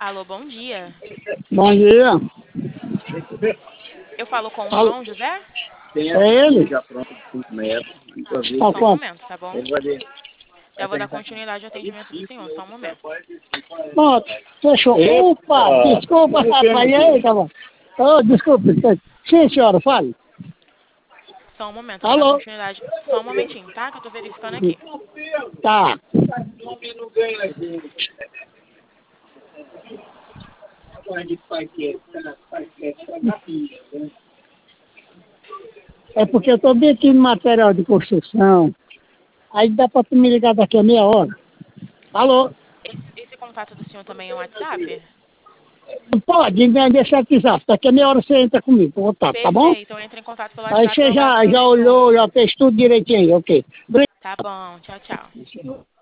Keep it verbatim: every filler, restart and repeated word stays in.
Alô, bom dia. Bom dia. Eu falo com o Alô. João José? É ele? Tá, Qual só um foi? momento, tá bom? Já vou dar continuidade ao atendimento do senhor, só um momento. Pronto, fechou. Opa, desculpa, atrapalhei, tá bom. Oh, desculpe. Sim, senhora, fale. Só um momento, eu vou dar Alô? continuidade. Só um momentinho, tá? Que eu tô verificando aqui. Tá. É porque eu tô bem aqui no material de construção. Aí dá pra tu me ligar daqui a meia hora. Alô? Esse, esse contato do senhor também é um WhatsApp? Pode, né, deixa aqui já. Daqui a meia hora você entra comigo, vou tá, tá bom? Perfeito, eu entro em contato pelo Aí WhatsApp você logo já, assim que eu já retorno. olhou, já fez tudo direitinho aí, ok. Tá bom, tchau, tchau.